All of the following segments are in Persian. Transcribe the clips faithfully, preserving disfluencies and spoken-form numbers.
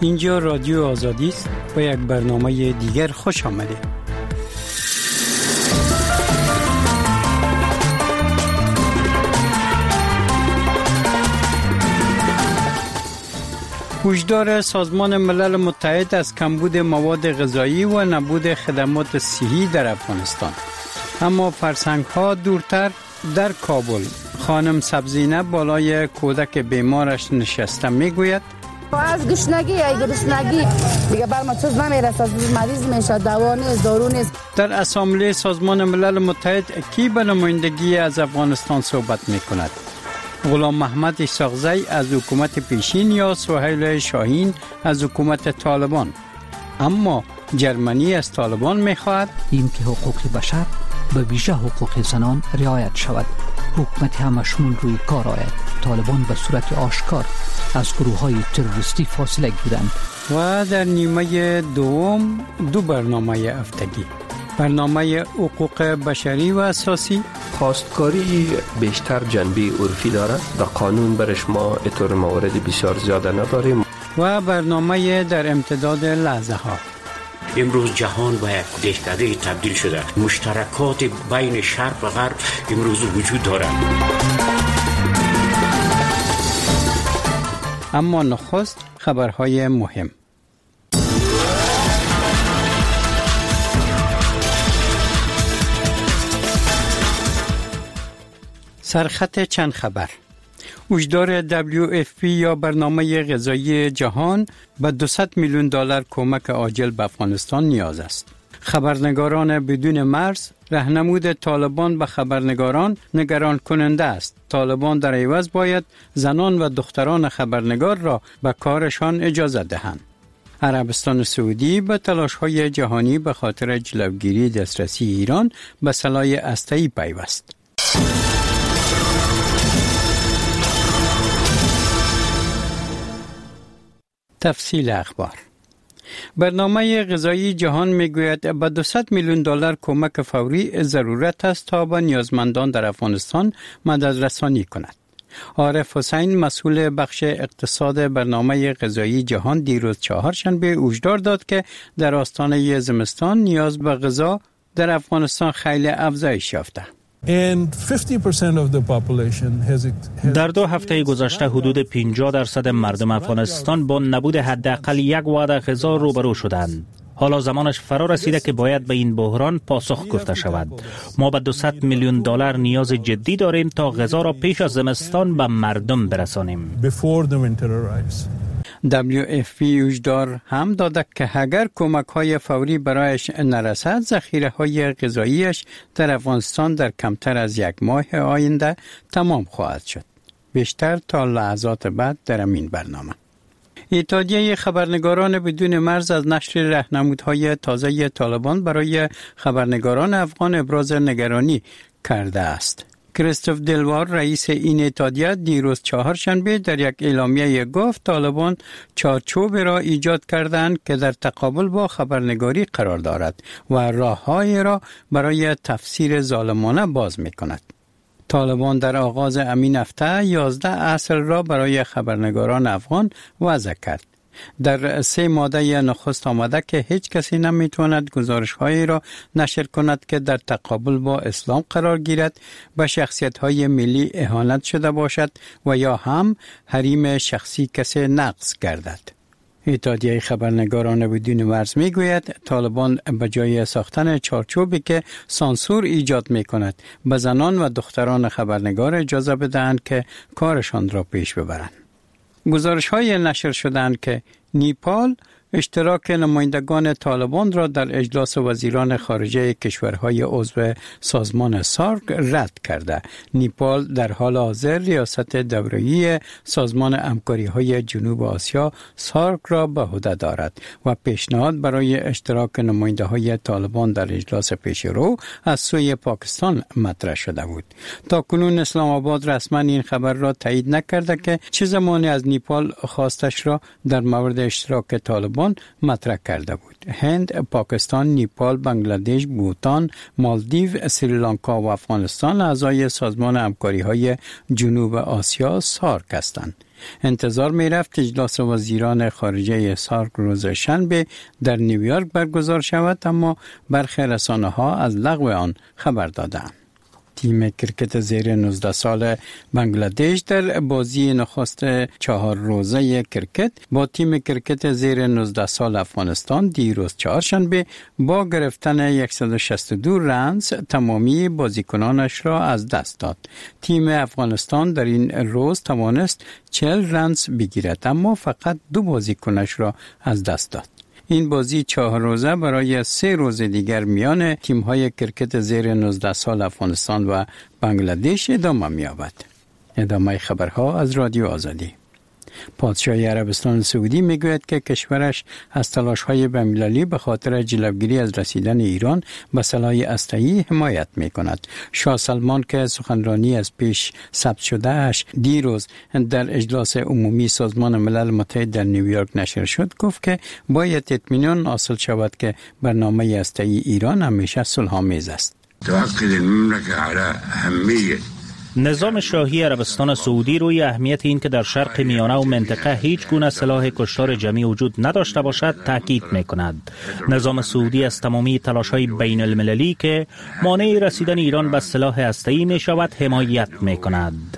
اینجا رادیو آزادی است. با یک برنامه دیگر خوش آمدید. هشدار سازمان ملل متحد از کمبود مواد غذایی و نبود خدمات صحی در افغانستان. اما فرسنگ‌ها دورتر در کابل، خانم سبزینه بالای کودک بیمارش نشسته میگوید از گشنگی یا گرسنگی دیگه بر ما چیز نمیرسه، مریض میشه، دوا نیست، دارو نیست. در اسامبله سازمان ملل متحد کی به نمایندگی از افغانستان صحبت میکند؟ غلام محمد اسحاقزی از حکومت پیشین یا سهیل شاهین از حکومت طالبان؟ اما جرمنی از طالبان میخواهد این که حقوق بشر به ویژه حقوق زنان رعایت شود، حکومت همشمول روی کار آید، طالبان به صورت آشکار از گروه های تروریستی فاصله گیرند. و در نیمه دوم دو برنامه هفتگی، برنامه حقوق بشری و اساسی. خواستگاری بیشتر جنبه عرفی دارد، در قانون برش ما اطور موارد بسیار زیاده نداریم. و برنامه در امتداد لحظه ها. امروز جهان به یک دهکده تبدیل شده، مشترکات بین شرق و غرب امروز وجود دارد. اما نخست خبرهای مهم. سرخط چند خبر. هشدار دبلیو اف پی یا برنامه غذایی جهان به دویست میلیون دلار کمک عاجل به افغانستان نیاز است. خبرنگاران بدون مرز، راهنمود طالبان به خبرنگاران نگران کننده است. طالبان در عوض باید زنان و دختران خبرنگار را به کارشان اجازه دهند. عربستان سعودی به تلاش‌های جهانی به خاطر جلوگیری دسترسی ایران به سلاح هسته‌ای پیوست. تفصیل اخبار. برنامه غذایی جهان میگوید به دویست میلیون دلار کمک فوری ضرورت است تا به نیازمندان در افغانستان مدد رسانی کند. عارف حسین مسئول بخش اقتصاد برنامه غذایی جهان دیروز چهارشنبه هشدار داد که در آستانه زمستان نیاز به غذا در افغانستان خیلی افزایش یافته. در دو هفته گذشته حدود پنجاه درصد مردم افغانستان با نبود حداقل یک وعده غذا روبرو شدند. حالا زمانش فرا رسیده که باید به این بحران پاسخ گفته شود. ما به دویست میلیون دلار نیاز جدی داریم تا غذا را پیش از زمستان به مردم برسانیم. دبلیو اف پی هشدار هم داده که اگر کمک‌های فوری برایش نرسد، ذخیره‌های غذاییش در افغانستان در کمتر از یک ماه آینده تمام خواهد شد. بیشتر تا لحظات بعد در این برنامه. اتحادیه خبرنگاران بدون مرز از نشر راهنمودهای تازه طالبان برای خبرنگاران افغان ابراز نگرانی کرده است. کریستوف دلوار رئیس این اتحادیه دیروز چهارشنبه در یک اعلامیه گفت طالبان چارچوب را ایجاد کردند که در تقابل با خبرنگاری قرار دارد و راه‌های را برای تفسیر ظالمانه باز می‌کند. طالبان در آغاز امین هفته یازده اصل را برای خبرنگاران افغان وضع کرد. در سه ماده نخست آمده که هیچ کسی نمیتواند گزارش‌هایی را نشر کند که در تقابل با اسلام قرار گیرد، به شخصیت‌های ملی اهانت شده باشد و یا هم حریم شخصی کسی نقض گردد. اتحادیه خبرنگاران بدون مرز میگوید طالبان به جای ساختن چارچوبی که سانسور ایجاد میکند، به زنان و دختران خبرنگار اجازه بدهند که کارشان را پیش ببرند. گزارش های نشر شدند که نیپال اشتراک نمایندگان طالبان را در اجلاس وزیران خارجه کشورهای عضو سازمان سارک رد کرده. نیپال در حال حاضر ریاست دوره‌ای سازمان همکاری‌های جنوب آسیا سارک را به عهده دارد و پیشنهاد برای اشتراک نماینده‌های طالبان در اجلاس پیشرو از سوی پاکستان مطرح شده بود. تاکنون اسلام آباد رسما این خبر را تایید نکرده که چه زمانی از نیپال خواستش را در مورد اشتراک طالبان طالبان مطرح کرده بود. هند، پاکستان، نیپال، بنگلادش، بوتان، مالدیو، سریلانکا و افغانستان اعضای سازمان همکاری‌های جنوب آسیا سارک هستند. انتظار می رفت اجلاس وزیران خارجه سارک روز شنبه در نیویورک برگزار شود، اما برخی رسانه‌ها از لغو آن خبر دادند. تیم کرکت زیر نوزده سال بنگلادش در بازی نخست چهار روزه کرکت با تیم کرکت زیر نوزده سال افغانستان دیروز چهارشنبه با گرفتن صد و شصت و دو رنز تمامی بازیکنانش را از دست داد. تیم افغانستان در این روز توانست چهل رنز بگیرد، اما فقط دو بازیکنش را از دست داد. این بازی چهار روزه برای سه روز دیگر میان تیم‌های کرکت زیر نوزده سال افغانستان و بنگلادش ادامه می‌یابد. ادامه خبرها از رادیو آزادی. پادشاهی عربستان سعودی میگوید که کشورش از تلاش‌های بین‌المللی به خاطر جلوگیری از رسیدن ایران به سلاح هسته‌ای حمایت می‌کند. شاه سلمان که سخنرانی از پیش ثبت شده اش دیروز در اجلاس عمومی سازمان ملل متحد در نیویورک نشر شد، گفت که باید اطمینان حاصل شود که برنامه هسته‌ای ایران همیشه صلح‌آمیز است. تؤكد المملكة على أهمية نظام شاهی عربستان سعودی روی اهمیت این که در شرق میانه و منطقه هیچ گونه سلاح کشتار جمعی وجود نداشته باشد تاکید می‌کند. نظام سعودی از تمامی تلاش‌های بین المللی که مانع رسیدن ایران به سلاح هسته‌ای می‌شود حمایت می‌کند.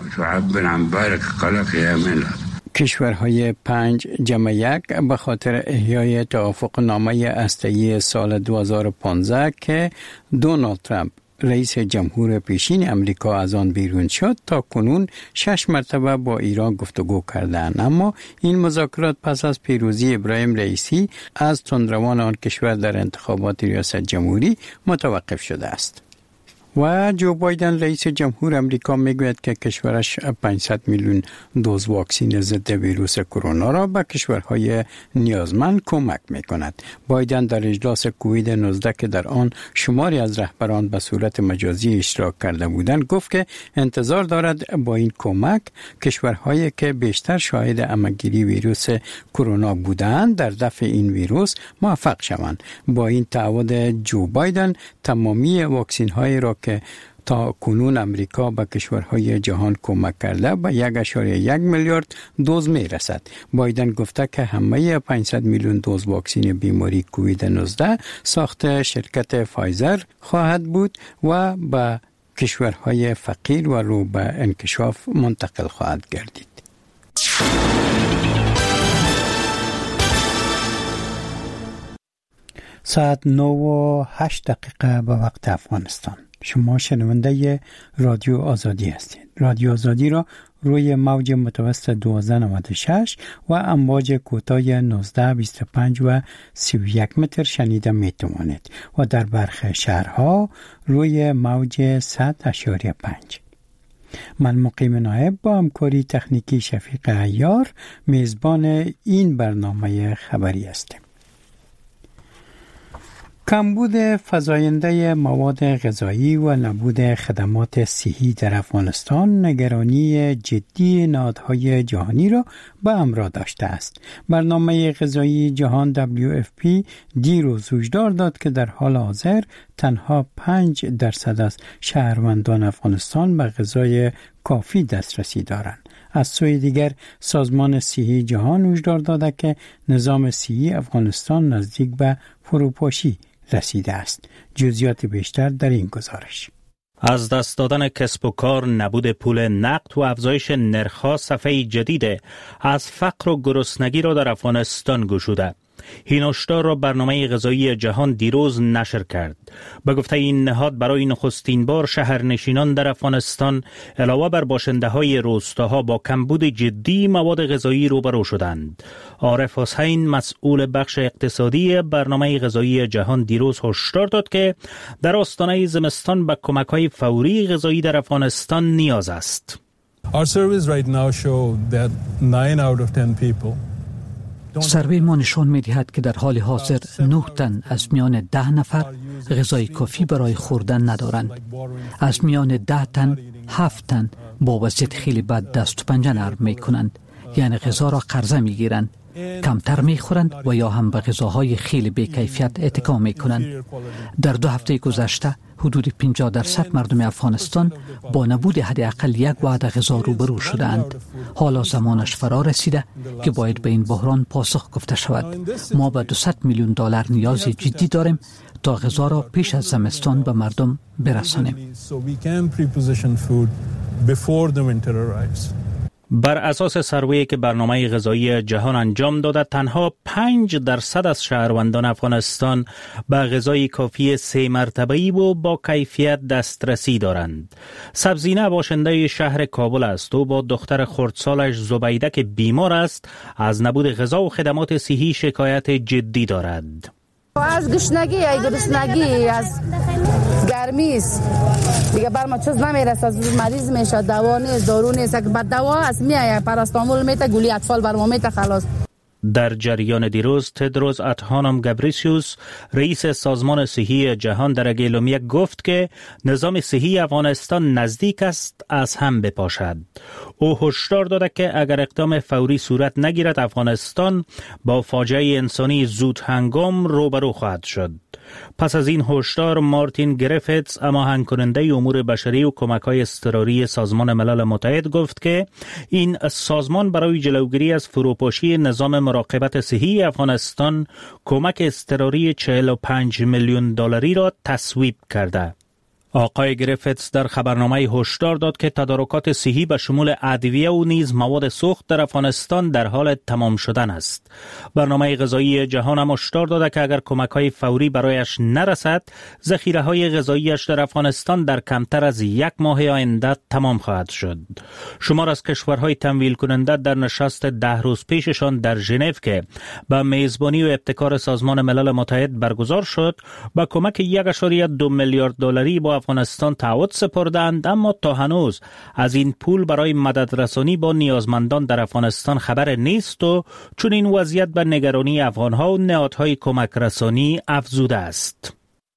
کشورهای پنج جمع یک به خاطر احیای توافق نامه هسته‌ای سال دو هزار و پانزده که دونالد ترامپ رئیس جمهور پیشین امریکا از آن بیرون شد تا کنون شش مرتبه با ایران گفتگو کردند، اما این مذاکرات پس از پیروزی ابراهیم رئیسی از تندروان آن کشور در انتخابات ریاست جمهوری متوقف شده است. و جو بایدن رئیس جمهور امریکا میگوید که کشورش پانصد میلیون دوز واکسن ضد ویروس کرونا را به کشورهای نیازمند کمک میکند. بایدن در اجلاس کووید نوزده که در آن شماری از رهبران به صورت مجازی اشتراک کرده بودند گفت که انتظار دارد با این کمک کشورهایی که بیشتر شاهد عمه‌گیری ویروس کرونا بودند در دفع این ویروس موفق شوند. با این تعهد جو بایدن تمامی واکسن های را که تا کنون امریکا به کشورهای جهان کمک کرده به یک ممیز یک میلیارد دوز می رسد. بایدن گفته که همه پانصد میلیون دوز واکسن بیماری کووید نوزده ساخت شرکت فایزر خواهد بود و به کشورهای فقیر و رو به انکشاف منتقل خواهد گردید. ساعت نه و هشت دقیقه به وقت افغانستان. شما شنونده رادیو آزادی هستید. رادیو آزادی را روی موج متوسط دوازده نود و شش و امواج کوتاه نوزده بیست و پنج و سی و یک متر شنیده می توانید و در برخی شهرها روی موج صد و پنج. من مقیم نایب با همکاری تکنیکی شفیق عیار میزبان این برنامه خبری هستم. کمبود فزاینده مواد غذایی و نبود خدمات صحی در افغانستان نگرانی جدی نهادهای جهانی را به همراه داشته است. برنامه غذایی جهان دبلیو اف پی دیروز هشدار داد که در حال حاضر تنها پنج درصد از شهروندان افغانستان به غذای کافی دسترسی دارند. از سوی دیگر سازمان صحی جهان هشدار داده که نظام صحی افغانستان نزدیک به فروپاشی رسیده است. جزئیات بیشتر در این گزارش. از دست دادن کسب و کار، نبود پول نقد و افزایش نرخ‌ها صفحه جدید از فقر و گرسنگی را در افغانستان گشوده. این هشدار را برنامه غذایی جهان دیروز نشر کرد. به گفته این نهاد برای نخستین بار شهرنشینان در افغانستان علاوه بر باشنده‌های روستاها با کمبود جدی مواد غذایی روبرو شدند. عارف حسین مسئول بخش اقتصادی برنامه غذایی جهان دیروز هشدار داد که در آستانه زمستان به کمک‌های فوری غذایی در افغانستان نیاز است. Our surveys right now show that nine out of ten people سروی ما نشان می دهد که در حال حاضر نه تن از میان ده نفر غذای کافی برای خوردن ندارند. از میان ده تن هفت تن با وضعیت خیلی بد دست و پنجه نرم می کنند، یعنی غذا را قرضه می گیرند. کمتر می خورند و یا هم به غذاهای خیلی بی‌کیفیت اتکا می کنند. در دو هفته گذشته حدود پنجاه درصد مردم افغانستان با نبود حداقل یک وعده غذا روبرو شدند. حالا زمانش فرا رسیده که باید به این بحران پاسخ گفته شود. ما به دویست میلیون دلار نیاز جدی داریم تا غذا را پیش از زمستان به مردم برسانیم. بر اساس سروی که برنامه غذایی جهان انجام داده، تنها پنج درصد از شهروندان افغانستان به غذای کافی سه مرتبه‌ای و با کیفیت دسترسی دارند. سبزینه باشنده شهر کابل است و با دختر خردسالش زبیده که بیمار است از نبود غذا و خدمات صحی شکایت جدی دارد. از گشنگی، ای گرسنگی، از گرمی است دیگه بر ما چیز نمیرسه، مریض میشه، دوا نیست، دارو نیست، که بعد دوا است میایه پاراستامول میته، گولی اطفال بر ما میته، خلاص. در جریان دیروز تدروس ادهانم گبریسیوس رئیس سازمان صحی جهان در گیلومیه گفت که نظام صحی افغانستان نزدیک است از هم بپاشد. او هشدار داده که اگر اقدام فوری صورت نگیرد افغانستان با فاجعه انسانی زود هنگام روبرو خواهد شد. پس از این هشدار مارتین گریفتس هماهنگ کننده امور بشری و کمک‌های اضطراری سازمان ملل متحد گفت که این سازمان برای جلوگیری از فروپاشی نظام مراقبت صحی افغانستان کمک اضطراری چهل و پنج میلیون دلاری را تصویب کرده. آقای گریفتس در خبرنامه هشدار داد که تدارکات صحی به شمول ادویه و نیز مواد سوخت در افغانستان در حال تمام شدن است. برنامه غذایی جهان هم هشدار داده که اگر کمک‌های فوری برایش نرسد، ذخیره‌های غذاییش در افغانستان در کمتر از یک ماه آینده تمام خواهد شد. شمار از کشورهای تمویل کننده در نشست ده روز پیششان در ژنو که به میزبانی و ابتکار سازمان ملل متحد برگزار شد، با کمک یک و دو میلیارد دلاری با افغانستان تعهد سپردند، اما تا هنوز از این پول برای مدد رسانی با نیازمندان در افغانستان خبر نیست و چون این وضعیت به نگرانی افغانها و نهادهای کمک رسانی افزوده است.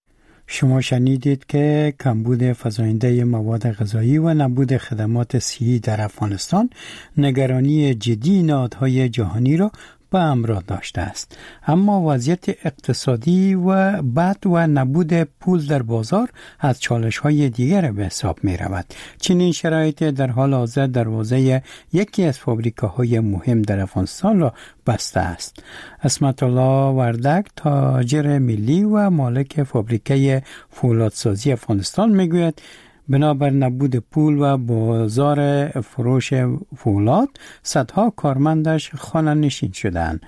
شما شنیدید که کمبود فزاینده مواد غذایی و نبود خدمات صحی در افغانستان نگرانی جدی نهادهای جهانی را به همراه داشته است. اما وضعیت اقتصادی و بد و نبود پول در بازار از چالش‌های دیگر به حساب می رود. چنین شرایط در حال حاضر دروازه یکی از فابریکاهای مهم در افغانستان را بسته است. عصمت الله وردک، تاجر ملی و مالک فابریکه فولادسازی افغانستان، می گوید بنابر نبود پول و بازار فروش فولاد صدها کارمندش خانه نشین شدند.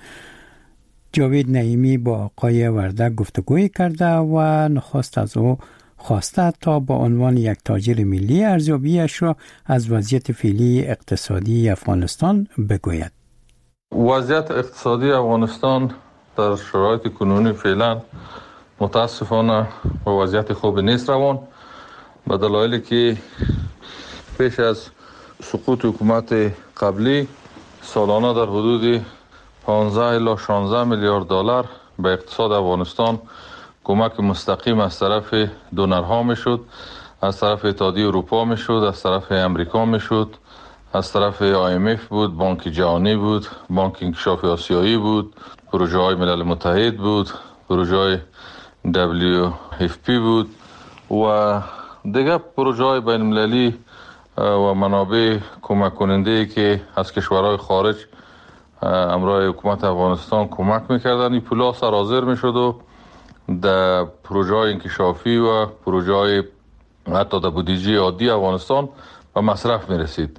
جاوید نعیمی با آقای وردک گفتگوی کرده و نخواست از او خواسته تا با عنوان یک تاجر ملی ارزیابیش را از وضعیت فعلی اقتصادی افغانستان بگوید. وضعیت اقتصادی افغانستان در شرایط کنونی فعلا متاسفانه و وضعیت خوب نیست روان، به دلایلی که پیش از سقوط حکومت قبلی سالانه در حدود پانزده الی شانزده میلیارد دلار به اقتصاد افغانستان کمک مستقیم از طرف دونرها میشد، از طرف اتحادیه اروپا میشد، از طرف امریکا میشد، از طرف آی ام اف بود، بانک جهانی بود، بانک انکشاف آسیایی بود، پروژه های ملل متحد بود، پروژه های دبلیو اف پی بود و دیگر پروژه های بین المللی و منابع کمک کننده که از کشورهای خارج امرای حکومت افغانستان کمک میکردن. این پولا سرازیر میشد و در پروژه های انکشافی و پروژه های حتی در بودجه عادی افغانستان به مصرف میرسید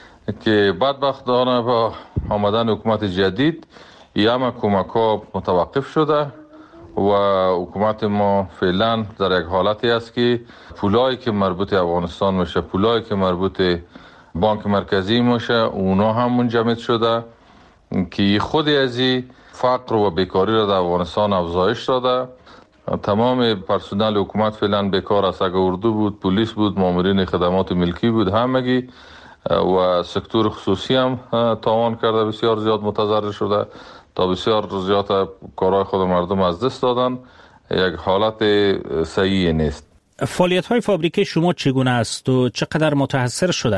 که بدبختانه با آمدن حکومت جدید این همه کمک ها متوقف شده و حکومت ما فعلا در یک حالتی است که پولایی که مربوط افغانستان میشه، پولایی که مربوط بانک مرکزی میشه، اونا هم منجمد شده که خود از این فقر و بیکاری را در افغانستان افزایش داده. تمام پرسنل حکومت فعلا بیکار است، اگر اردو بود، پلیس بود، مامورین خدمات ملکی بود، همگی و سکتور خصوصی هم تاوان کرده، بسیار زیاد متضرر شده، تا بسیار زیاد کارهای خود مردم از دست دادن. یک حالت صحیح نیست. فعالیت های فابریکه شما چگونه است و چقدر متاثر شده؟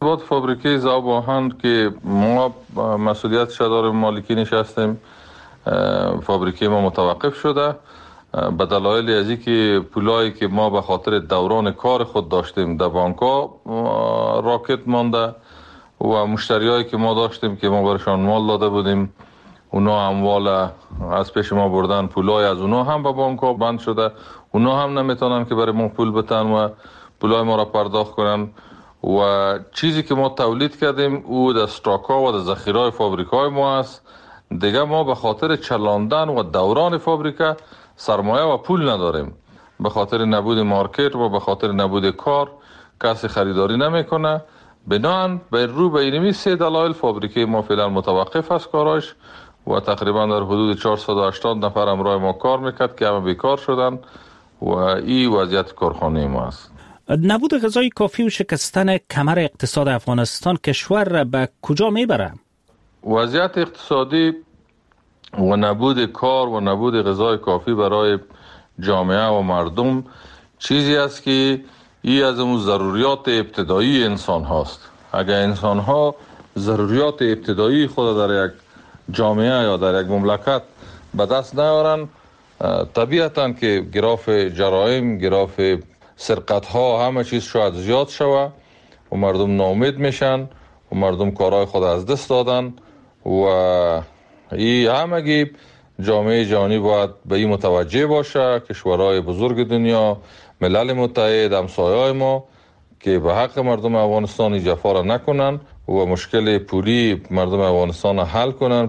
بعد فابریکه ذوب آهن که ما مسئولیتش داریم، مالکینش هستیم، فابریکه ما متوقف شده به دلایل از اینکه پولایی که ما به خاطر دوران کار خود داشتیم در بانک‌ها راکت مانده و مشتریایی که ما داشتیم که ما برشان مال داده بودیم اونا اموال از پیش ما بردن، پولای از اونا هم به بانک‌ها بند شده، اونا هم نمیتونن که برای ما پول بتن و پولای ما را پرداخت کنن و چیزی که ما تولید کردیم او در استراک‌ها و در ذخیره‌های فابریک‌های ما است. دیگه ما به خاطر چلاندن و دوران فابریکه سرمایه و پول نداریم، به خاطر نبود مارکت و به خاطر نبود کار کسی خریداری نمیکنه. بنابراین به رو به اینمی سه دلایل فابریکه ما فعلا متوقف است کاراش و تقریبا در حدود چهارصد و هشتاد نفر همراه ما کار میکرد که همه بیکار شدن و این وضعیت کارخانه ما است. نبود غذای کافی و شکستن کمر اقتصاد افغانستان کشور را به کجا میبره؟ وضعیت اقتصادی و نبود کار و نبود غذای کافی برای جامعه و مردم چیزی است که این از اون ضروریات ابتدایی انسان هاست. اگر انسان ها ضروریات ابتدایی خود در یک جامعه یا در یک مملکت به دست نیارن، طبیعتاً که گراف جرایم، گراف سرقت ها، همه چیز شاید زیاد شوه و مردم ناامید میشن و مردم کارهای خود از دست دادن و این همگی جامعه جهانی باید به این متوجه باشه، کشورهای بزرگ دنیا، ملل متحد، همسایه‌های ما که به حق مردم افغانستان جفا را نکنن و مشکل پولی مردم افغانستان حل کنن.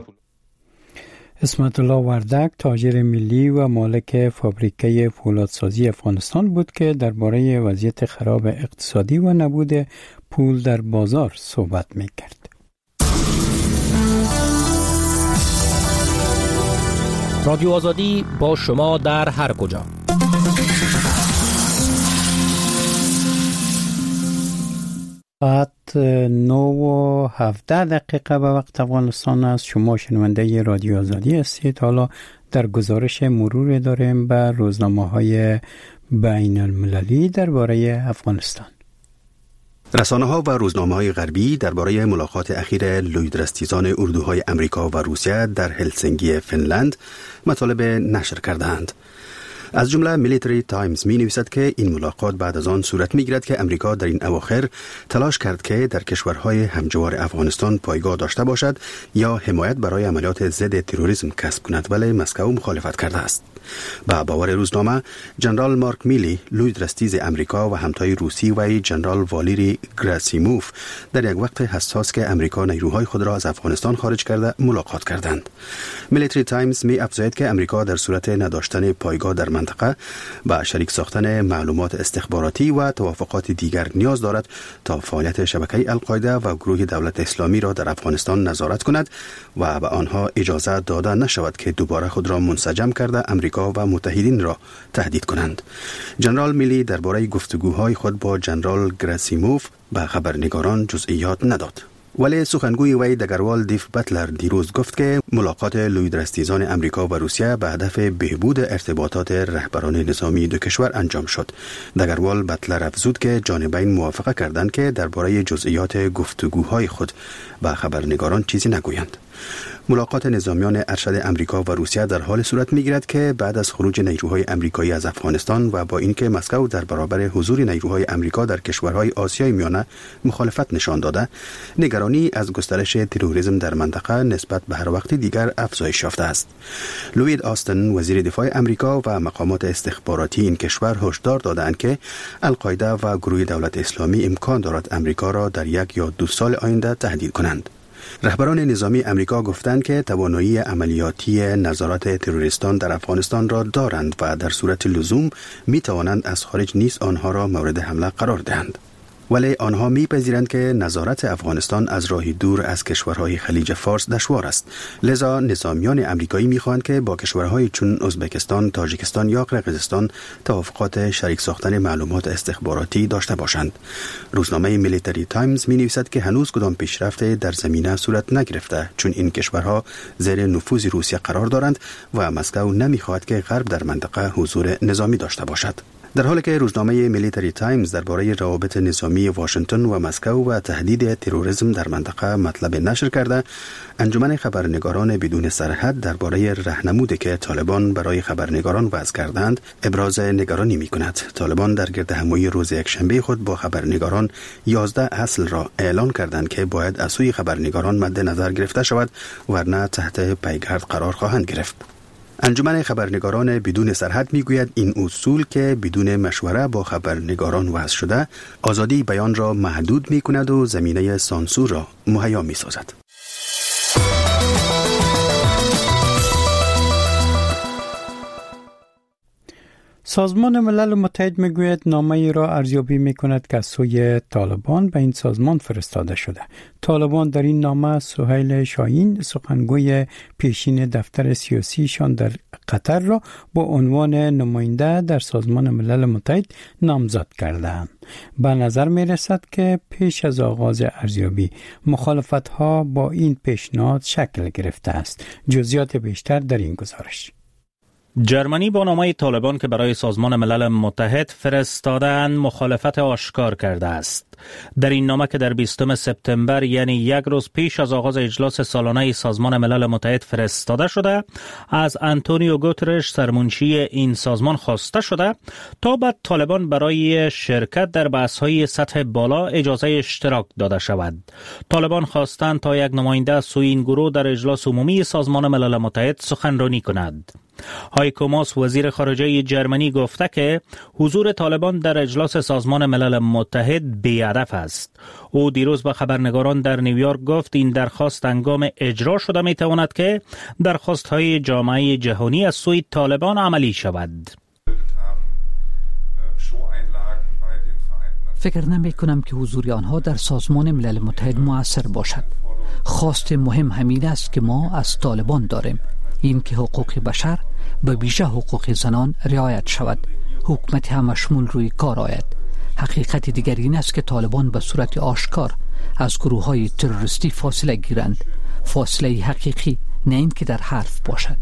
اسمت الله وردک تاجر ملی و مالک فابریکه فولادسازی افغانستان بود که درباره وضعیت خراب اقتصادی و نبود پول در بازار صحبت می‌کرد. رادیو آزادی با شما در هر کجا. ساعت نو و هفده دقیقه به وقت افغانستان است. شما شنونده رادیو آزادی هستید. حالا در گزارش مرور داریم به روزنامه‌های بین المللی درباره افغانستان. رسانه‌ها و روزنامه‌های غربی درباره ملاقات اخیر لویدرستیزان اردوهای امریکا و روسیه در هلسینکی فنلند مطالب نشر کردند. از جمله میلیتری تایمز می نویسد که این ملاقات بعد از آن صورت می گیرد که امریکا در این اواخر تلاش کرد که در کشورهای همجوار افغانستان پایگاه داشته باشد یا حمایت برای عملیات ضد تروریسم کسب کند، ولی مسکو مخالفت کرده است. با باور روزنامه، جنرال مارک میلی، لویدرستیز امریکا و همتای روسی و جنرال والیری گراسیموف در یک وقت حساس که امریکا نیروهای خود را از افغانستان خارج کرده ملاقات کردند. میلیتری تایمز می افزاید که امریکا در صورت نداشتن پایگاه در منطقه با شریک ساختن معلومات استخباراتی و توافقات دیگر نیاز دارد تا فعالیت شبکه القاعده و گروه دولت اسلامی را در افغانستان نظارت کند و به آنها اجازه داده نشود که دوباره خود را منسجم کرده امریکا و متحدین را تهدید کنند. جنرال میلی درباره گفتگوهای خود با جنرال گراسیموف به خبرنگاران جزئیات نداد. ولی سخنگوی وی دگروال دیف بتلر دیروز گفت که ملاقات لویدرستیزان امریکا و روسیه به هدف بهبود ارتباطات رهبران نظامی دو کشور انجام شد. دگروال بتلر افزود که جانبین موافقه کردند که درباره جزئیات گفتگوهای خود به خبرنگاران چیزی نگویند. ملاقات نظامیان ارشد امریکا و روسیه در حال صورت می‌گیرد که بعد از خروج نیروهای امریکایی از افغانستان و با اینکه مسکو در برابر حضور نیروهای امریکا در کشورهای آسیای میانه مخالفت نشان داده، نگرانی از گسترش تروریسم در منطقه نسبت به هر وقت دیگر افزایش یافته است. لوید آستن، وزیر دفاع امریکا و مقامات استخباراتی این کشور هشدار دادند که القاعده و گروه دولت اسلامی امکان دارد امریکا را در یک یا دو سال آینده تهدید کنند. رهبران نظامی امریکا گفتند که توانایی عملیاتی نظارت تروریستان در افغانستان را دارند و در صورت لزوم می توانند از خارج نیز آنها را مورد حمله قرار دهند. ولی آنها می‌پذیرند که نظارت افغانستان از راهی دور از کشورهای خلیج فارس دشوار است. لذا نظامیان امریکایی می‌خواهند که با کشورهای چون ازبکستان، تاجیکستان یا قرقیزستان توافقات شریک ساختن معلومات استخباراتی داشته باشند. روزنامه میلیتری تایمز می‌نویسد که هنوز کدام پیشرفت در زمینه صورت نگرفته، چون این کشورها زیر نفوذ روسیه قرار دارند و مسکو نمی‌خواهد که غرب در منطقه حضور نظامی داشته باشد. در حالی که روزنامه میلیتری تایمز درباره روابط نظامی واشنگتن و مسکو و تهدید تروریسم در منطقه مطلب نشر کرده، انجمن خبرنگاران بدون سرحد درباره راهنمودی که طالبان برای خبرنگاران وضع کردند ابراز نگرانی می‌کند. طالبان در گردهمایی روز یکشنبه خود با خبرنگاران یازده اصل را اعلان کردند که باید از سوی خبرنگاران مد نظر گرفته شود، ورنه تحت پیگرد قرار خواهند گرفت. انجمن خبرنگاران بدون سرحد میگوید این اصول که بدون مشوره با خبرنگاران وضع شده، آزادی بیان را محدود میکند و زمینه سانسور را مهیا میسازد. سازمان ملل متحد میگوید نامه ای را ارزیابی میکند که از سوی طالبان به این سازمان فرستاده شده. طالبان در این نامه سهیل شاهین، سخنگوی پیشین دفتر سیاسیشان در قطر را با عنوان نماینده در سازمان ملل متحد نامزد کردند. به نظر می رسد که پیش از آغاز ارزیابی مخالفت ها با این پیشنهاد شکل گرفته است. جزئیات بیشتر در این گزارش. جرمنی با نامه طالبان که برای سازمان ملل متحد فرستادن مخالفت آشکار کرده است. در این نامه که در بیستم سپتامبر یعنی یک روز پیش از آغاز اجلاس سالانه سازمان ملل متحد فرستاده شده، از آنتونیو گوترش سرمنشی این سازمان خواسته شده تا بعد طالبان برای شرکت در بحث‌های سطح بالا اجازه اشتراک داده شود. طالبان خواستند تا یک نماینده از سوی این گروه در اجلاس عمومی سازمان ملل متحد سخنرانی کند. هایکو ماس وزیر خارجه جرمنی گفته که حضور طالبان در اجلاس سازمان ملل متحد بی‌هدف است. او دیروز به خبرنگاران در نیویورک گفت این درخواست هنگام اجرا شده می تواند که درخواست‌های جامعه جهانی از سوی طالبان عملی شود. فکر نمی کنم که حضور آنها در سازمان ملل متحد مؤثر باشد. خواست مهم همین است که ما از طالبان داریم، این که حقوق بشر به ویژه حقوق زنان رعایت شود، حکومت همشمول روی کار آید. حقیقت دیگر این است که طالبان به صورت آشکار از گروه های تروریستی فاصله گیرند، فاصله حقیقی، نه این که در حرف باشد.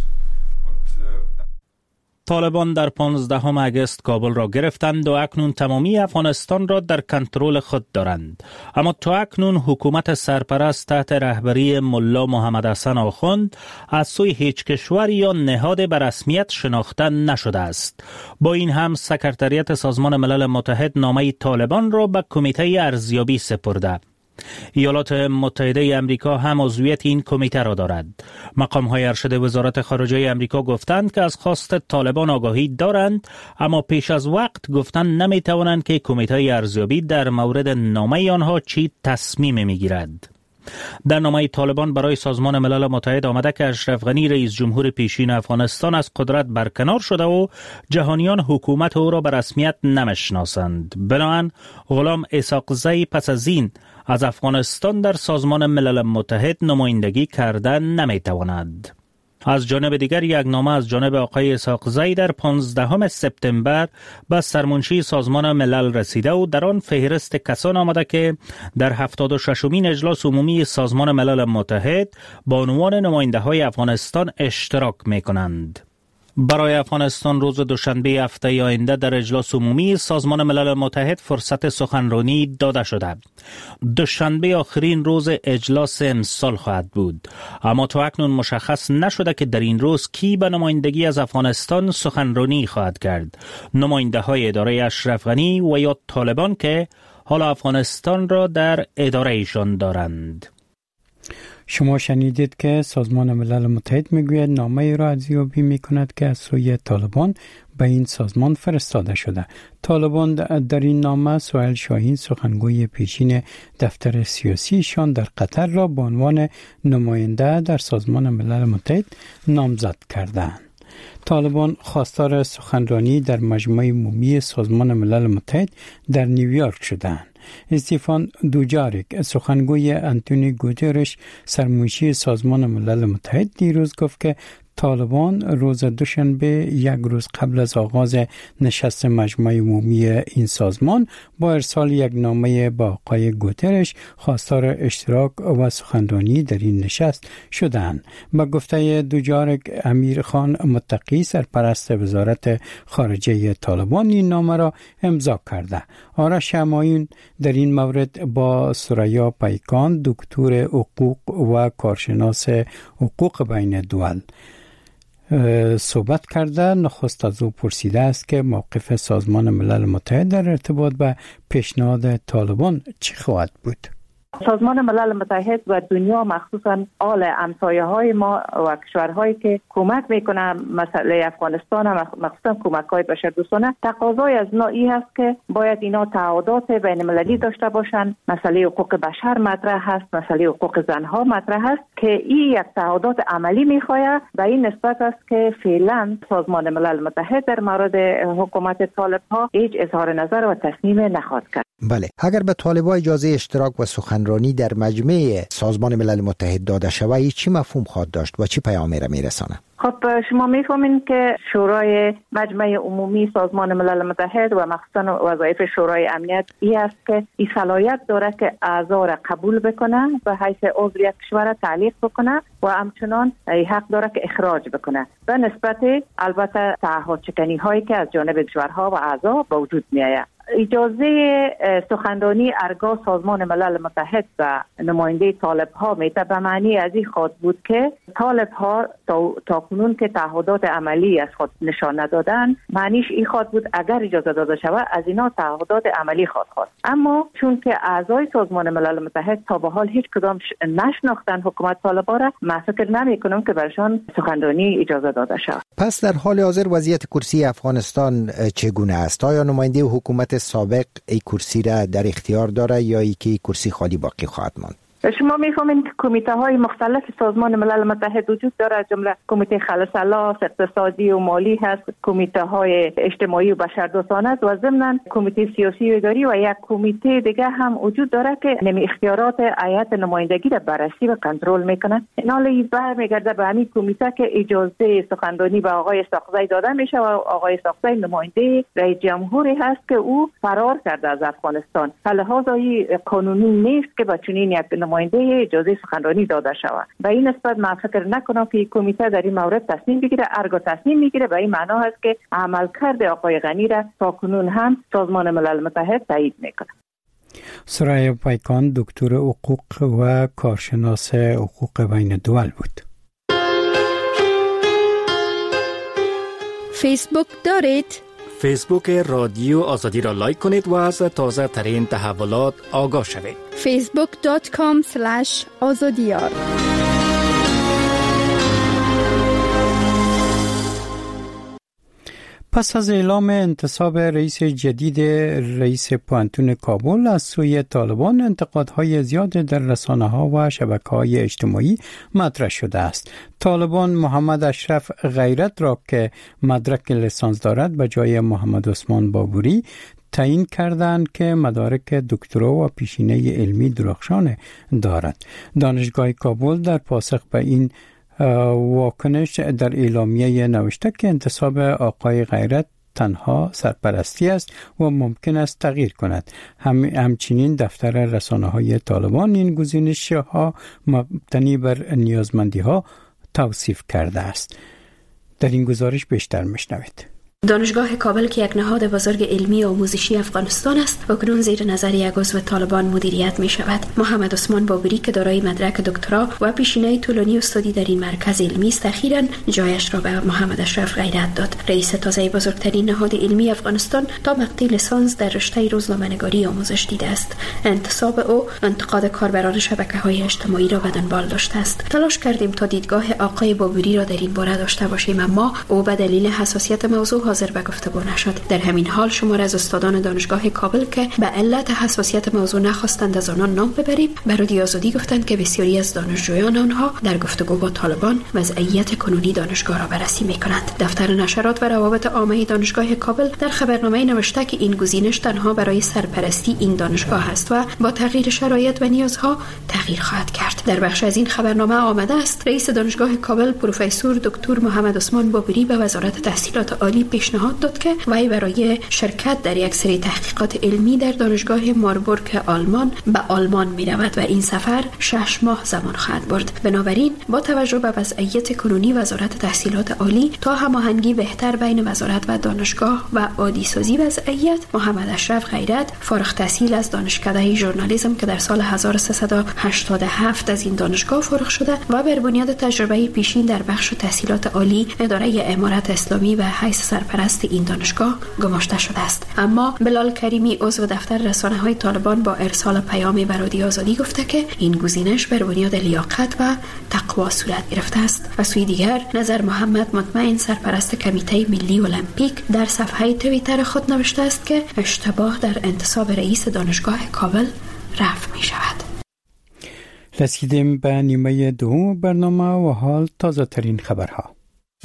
طالبان در پانزدهم اگست کابل را گرفتند و اکنون تمامی افغانستان را در کنترل خود دارند. اما تا اکنون حکومت سرپرست تحت رهبری ملا محمد حسن آخوند از سوی هیچ کشور یا نهاد به رسمیت شناخته نشده است. با این هم سکرتریت سازمان ملل متحد نامه طالبان را به کمیته ارزیابی سپرده. ایالات متحده امریکا هم عضویت این کمیته را دارد. مقام‌های ارشد وزارت خارجه امریکا گفتند که از خواست طالبان آگاهی دارند، اما پیش از وقت گفتند نمی‌توانند که کمیته ارزیابی در مورد نامه آنها چی تصمیم می‌گیرد. در نامه طالبان برای سازمان ملل متحد آمده که اشرف غنی رئیس جمهور پیشین افغانستان از قدرت برکنار شده و جهانیان حکومت او را به رسمیت نمی‌شناسند. بنابراین غلام اسحاقزی پس از این از افغانستان در سازمان ملل متحد نمایندگی کردن نمی‌تواند. از جانب دیگر یک نامه از جانب آقای اسحاقزی در پانزدهم سپتامبر به سرمنشی سازمان ملل رسیده و در آن فهرست کسان آمده که در هفتاد و ششمین اجلاس عمومی سازمان ملل متحد با عنوان نماینده های افغانستان اشتراک می کنند. برای افغانستان روز دوشنبه هفته آینده در اجلاس عمومی سازمان ملل متحد فرصت سخنرانی داده شده. دوشنبه آخرین روز اجلاس امسال خواهد بود، اما تا اکنون مشخص نشده که در این روز کی به نمایندگی از افغانستان سخنرانی خواهد کرد. نماینده های اداره اشرف غنی و یا طالبان که حالا افغانستان را در اداره ایشان دارند. شما شنیدید که سازمان ملل متحد میگوید نامه ای را ارزیابی میکند که از سوی طالبان به این سازمان فرستاده شده. طالبان در این نامه سهیل شاهین، سخنگوی پیشین دفتر سیاسیشان در قطر را به عنوان نماینده در سازمان ملل متحد نامزد کردند. طالبان خواستار سخنرانی در مجمع عمومی سازمان ملل متحد در نیویورک شدند. استیفان دوجاریک، سخنگوی آنتونیو گوترش سرمنشی سازمان ملل متحد، دیروز گفت که طالبان روز دوشنبه یک روز قبل از آغاز نشست مجمع عمومی این سازمان با ارسال یک نامه با آقای گوترش خواستار اشتراک و سخنرانی در این نشست شدند. با گفته دوجارک امیر خان متقی سرپرست وزارت خارجه طالبان این نامه را امضا کرده. آرش همایون در این مورد با سریا پیکان دکتر حقوق و کارشناس حقوق بین دول صحبت کرده. نخست از او پرسیده است که موقف سازمان ملل متحد در ارتباط به پیشنهاد طالبان چی خواهد بود؟ سازمان ملل متحد و دنیا مخصوصا آل همسایه های ما و کشورهایی که کمک میکنن مسئله افغانستان مخصوصا کمک های بشردوستانه تقاضای از نوعی هست که باید اینا تعهدات بین المللی داشته باشن. مسئله حقوق بشر مطرح هست، مسئله حقوق زنها مطرح هست که این یک تعهدات عملی میخواد. به این نسبت است که فعلا سازمان ملل متحد در مورد حکومت طالب ها هیچ اظهار نظر و تصمیم نخواهد کرد. بله، اگر به طالب‌ها اجازه اشتراک و سخنرانی در مجمع سازمان ملل متحد داده شود، چی مفهوم خواهد داشت و چی پیامی را میرساند؟ خب شما میفهمین که شورای مجمع عمومی سازمان ملل متحد و مخصوصا وظایف شورای امنیت این است که این صلاحیت داره که اعضا را قبول بکنه و حیث عضو یک کشور تعلیق بکنه و همچنان حق داره که اخراج بکنه. به نسبت البته تعهد شکنی هایی که از جانب کشورها و اعضا به وجود میآید. اجازه سخنرانی ارگاه سازمان ملل متحد و نماینده طالب ها میته به معنی از این خود بود که طالب ها تا, تا کنون که تعهدات عملی از خود نشان ندادن، معنیش این خود بود اگر اجازه داده شود از اینا تعهدات عملی خود خواست. اما چون که اعضای سازمان ملل متحد تا به حال هیچ کدام نشناختن حکومت طالبان را، من فکر نمی کنم که برشان سخنرانی اجازه داده شود. پس در حال حاضر وضعیت کرسی افغانستان چگونه است؟ آیا نماینده حکومت سابق ای کرسی را در اختیار داره یا ای که ای کرسی خالی باقی خواهد ماند؟ شما میفهمید که کمیته های مختلف سازمان ملل متحد وجود داره، از جمله کمیته خلص اقتصادی و مالی هست، کمیته های اجتماعی و بشردوستانه است و ضمن کمیته سیاسی و اداری و یک کمیته دیگه هم وجود داره که نمی اختیارات هیئت نمایندگی را بررسی و کنترل میکنه. این حالا برمیگرده به همین کمیته که اجازه سخنرانی به آقای ساقزی داده میشه و آقای ساقزی نماینده رئیس جمهوری هست که او فرار کرده از افغانستان. لحاظا این قانونی نیست که با چنین یک نماینده اجازه سخنرانی داده شود. به این نسبت من فکر نکنم که کمیته در این مورد تصمیم بگیره. ارگو تصمیم میگیره به این معنا هست که عملکرد آقای غنی را تا کنون هم سازمان ملل متحد تایید میکنه. سرای پیکان دکتر حقوق و کارشناس حقوق بین دول بود. فیسبوک دارید؟ فیسبوک رادیو آزادی را لایک کنید و از تازه ترین تحولات آگاه شوید. فیسبوک دات کام اسلش آزادیار. پس از اعلام انتصاب رئیس جدید رئیس پوانتون کابل از سوی طالبان، انتقادهای زیاد در رسانه‌ها و شبکه‌های اجتماعی مطرح شده است. طالبان محمد اشرف غیرت را که مدرک لیسانس دارد به جای محمد عثمان بابوری تعیین کردند که مدارک دکترا و پیشینه علمی درخشان دارد. دانشگاه کابل در پاسخ به این واکنش در اعلامیه نوشته که انتصاب آقای غیرت تنها سرپرستی است و ممکن است تغییر کند. هم همچنین دفتر رسانه‌های طالبان این گزینش‌ها مبتنی بر نیازمندی‌ها توصیف کرده است. در این گزارش بیشتر میشنوید. دانشگاه کابل که یک نهاد بزرگ علمی و آموزشی افغانستان است و اکنون زیر نظر یک عضو طالبان مدیریت می شود. محمد عثمان بابوری که دارای مدرک دکترا و پیشینه طولانی استادی در این مرکز علمی است، اخیراً جایش را به محمد اشرف غیرت داد. رئیس تازه بزرگترین نهاد علمی افغانستان تا مقطع لیسانس در رشته روزنامه‌نگاری آموزش دیده است. انتصاب او انتقاد کاربران شبکه‌های اجتماعی را به دنبال داشته است. تلاش کردیم تا دیدگاه آقای بابوری را در این باره داشته باشیم، اما او به دلیل حساسیت موضوع حاضر به گفتگو نشد. در همین حال شمار از استادان دانشگاه کابل که به علت حساسیت موضوع نخواستند از آنان نام ببریم، به رادیو آزادی گفتند که بسیاری از دانشجویان آنها در گفتگو با طالبان وضعیت کنونی دانشگاه را بررسی می‌کنند. دفتر نشرات و روابط عامه دانشگاه کابل در خبرنامه نوشته که این گزینش تنها برای سرپرستی این دانشگاه است و با تغییر شرایط و نیازها تغییر خواهد کرد. در بخش از این خبرنامه آمده است رئیس دانشگاه کابل پروفسور دکتر محمد عثمان بابری به وزارت تحصیلات عالی پیشنهاد داد که وی برای شرکت در یک سری تحقیقات علمی در دانشگاه ماربورگ آلمان به آلمان می رود و این سفر شش ماه زمان خواهد برد. بنابراین با توجه به وضعیت کنونی وزارت تحصیلات عالی تا هماهنگی بهتر بین وزارت و دانشگاه و عادی سازی وضعیت، محمد اشرف غیرت فارغ التحصیل از دانشکده ژورنالیسم که در سال هزار و سیصد و هشتاد و هفت از این دانشگاه فارغ شده و بر بنیاد تجربه پیشین در بخش تحصیلات عالی اداره امارت اسلامی و حیث سرپرست این دانشگاه گماشته شده است. اما بلال کریمی عضو دفتر رسانه‌های طالبان با ارسال پیامی به رادیو آزادی گفته که این گزینش بر بنیاد لیاقت و تقوا صورت گرفته است. از سوی دیگر نظر محمد مطمئن سرپرست کمیته ملی المپیک در صفحه توییتر خود نوشته است که اشتباه در انتصاب رئیس دانشگاه کابل رفع می شود. رسیدیم به نیمه دوم برنامه و حال تازه ترین خبرها.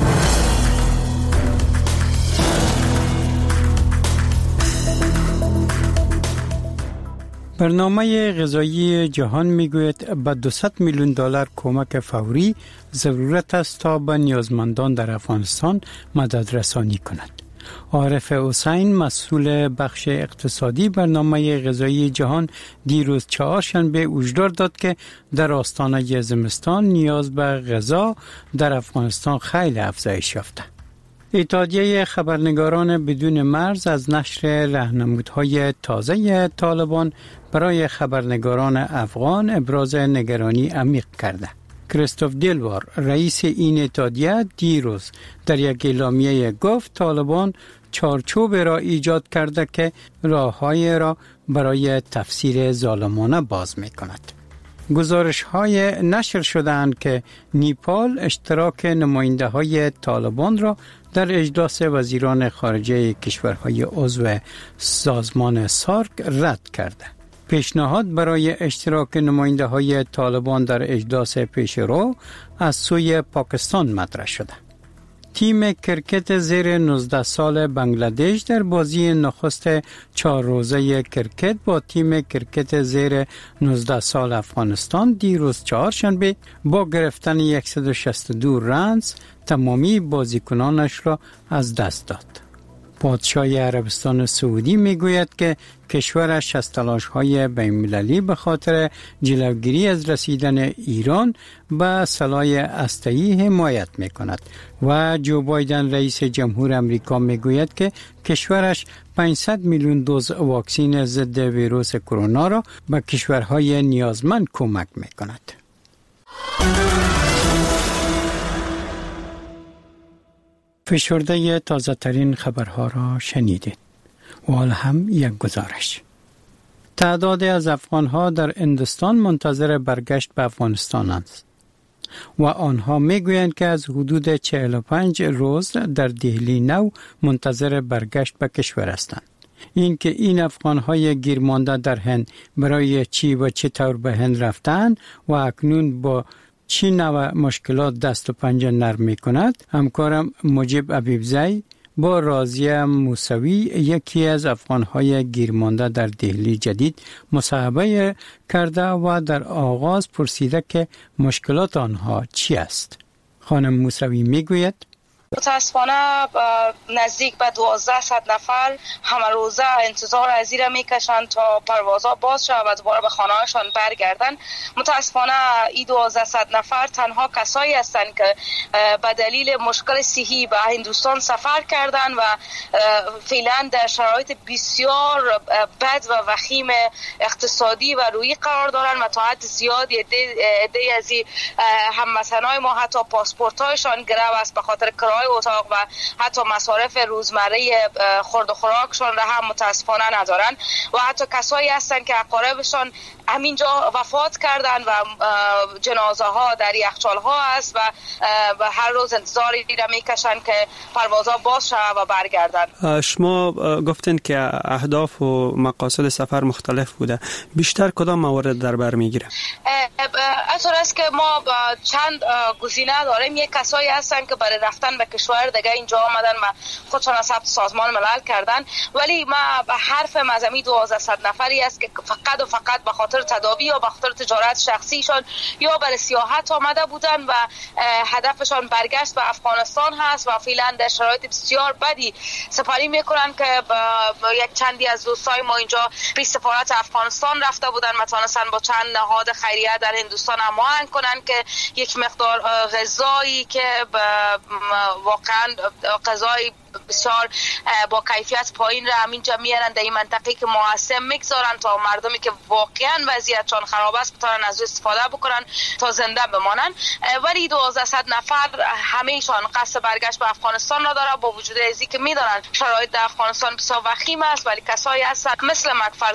برنامه غذایی جهان میگوید به دویست میلیون دلار کمک فوری ضرورت است تا به نیازمندان در افغانستان مدد رسانی کند. عارف حسین مسئول بخش اقتصادی برنامه غذایی جهان دیروز چهارشنبه هشدار داد که در آستانه زمستان نیاز به غذا در افغانستان خیلی افزایش یافته. اتحادیه خبرنگاران بدون مرز از نشر راهنمودهای تازه طالبان برای خبرنگاران افغان ابراز نگرانی عمیق کرده. کریستوف دیلوار رئیس این اتحادیه دیروز در یک اعلامیه گفت طالبان چارچوب را ایجاد کرده که راه‌های را برای تفسیر ظالمانه باز می‌کند. گزارش های نشر شدند که نیپال اشتراک نماینده های طالبان را در اجلاس وزیران خارجه کشورهای عضو سازمان سارک رد کرده. پیشنهاد برای اشتراک نماینده های طالبان در اجلاس پیشرو از سوی پاکستان مطرح شده. تیم کرکت زیر نوزده سال بنگلادش در بازی نخست چهار روزه کرکت با تیم کرکت زیر نوزده سال افغانستان دیروز چهارشنبه با گرفتن صد و شصت و دو رنز تمامی بازیکنانش را از دست داد. پادشاه عربستان سعودی میگوید که کشورش از تلاش‌های بین‌المللی به خاطر جلوگیری از رسیدن ایران به سلاح هسته‌ای حمایت می‌کند و جو بایدن رئیس جمهور امریکا میگوید که کشورش پانصد میلیون دوز واکسن ضد ویروس کرونا را به کشورهای نیازمند کمک می‌کند. فشرده تازه ترین خبرها را شنیدید. و حال هم یک گزارش. تعداد از افغانها در هندوستان منتظر برگشت به افغانستان است و آنها میگویند که از حدود چهل و پنج روز در دهلی نو منتظر برگشت به کشور هستند. این که این افغانهای گیرمانده در هند برای چی و چطور به هند رفتند و اکنون با چی نوع مشکلات دست و پنجه نرم می کند، همکارم مجیب عبیبزی با راضیه موسوی یکی از افغانهای گیرمانده در دهلی جدید مصاحبه کرده و در آغاز پرسیده که مشکلات آنها چی است. خانم موسوی می گوید متاسفانه نزدیک به دوازده صد نفر همه روزه انتظار از زیر میکشند تا پروازها باز شود و دوباره به خانه‌هاشان برگردند. متاسفانه این دوازده صد نفر تنها کسایی هستند که به دلیل مشکل صحی به هندوستان سفر کردند و فعلا در شرایط بسیار بد و وخیم اقتصادی و روحی قرار دارند و تا حد زیادی عده از هموطنان ما حتی پاسپورت‌هایشان گرو است به خاطر کرایه کرای اتاق و حتی مصارف روزمره خورد و خوراکشون را هم متاسفانه ندارن و حتی کسایی هستن که اقاربشان همینجا وفات کردن و جنازه ها در یخچال ها است و هر روز انتظاری را میکشن که پروازها باز شود و برگردن. شما گفتین که اهداف و مقاصد سفر مختلف بوده، بیشتر کدام موارد در بر میگیره؟ اصلا است که ما چند گزینه داریم. یک کسایی هستن که برای رفتن به کشور دیگه اینجا آمدن و خودشان از ثبت سازمان ملل کردن، ولی ما به حرف مزمی دوازده نفری است که فقط و فقط به خاطر تداوی یا به خاطر تجارت شخصیشان یا برای سیاحت آمده بودن و هدفشان برگشت به افغانستان هست و فعلا در شرایط بسیار بدی سپری میکنن که یک چندی از دوستای ما اینجا به سفارت افغانستان رفته بودن، مثلا با چند نهاد خیریه در هندوستان هماهنگ کنن که یک مقدار غذایی که واقعا غذای بسیار با کیفیت پایین را همینجا میارن در این منطقه که معصم میگذارن تا مردمی که واقعا وضعیتشان خراب است بتونن از استفاده بکنن تا زنده بمانن. ولی دوازده نفر همهشان قصد برگشت به افغانستان نداره، با وجود ازی که میدونن شرایط در افغانستان بسیار وخیم است، ولی کسایی هستن مثل مکفر